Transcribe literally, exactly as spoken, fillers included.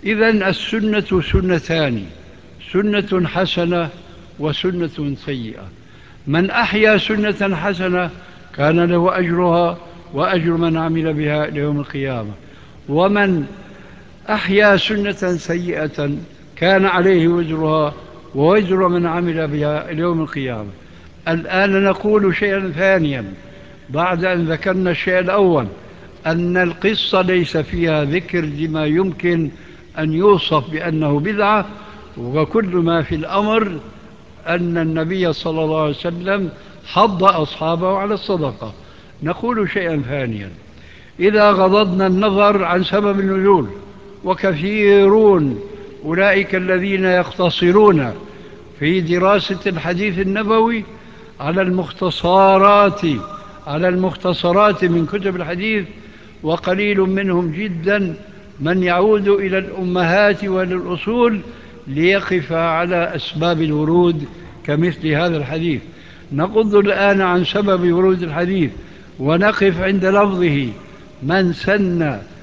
إذن السنة سنتان: سنة حسنة وسنة سيئة. من أحيا سنة حسنة كان له أجرها وأجر من عمل بها ليوم القيامة، ومن أحيا سنة سيئة كان عليه وزرها ووزر من عمل بها اليوم القيامة. الآن نقول شيئا ثانيا بعد أن ذكرنا الشيء الأول، أن القصة ليس فيها ذكر لما يمكن أن يوصف بأنه بدعة، وكل ما في الأمر أن النبي صلى الله عليه وسلم حض أصحابه على الصدقة. نقول شيئا ثانيا: إذا غضضنا النظر عن سبب النزول، وكثيرون أولئك الذين يقتصرون في دراسة الحديث النبوي على المختصرات على المختصرات من كتب الحديث، وقليل منهم جدا من يعود إلى الأمهات وللأصول ليقف على أسباب الورود كمثل هذا الحديث. نغض الآن عن سبب ورود الحديث ونقف عند لفظه: من سن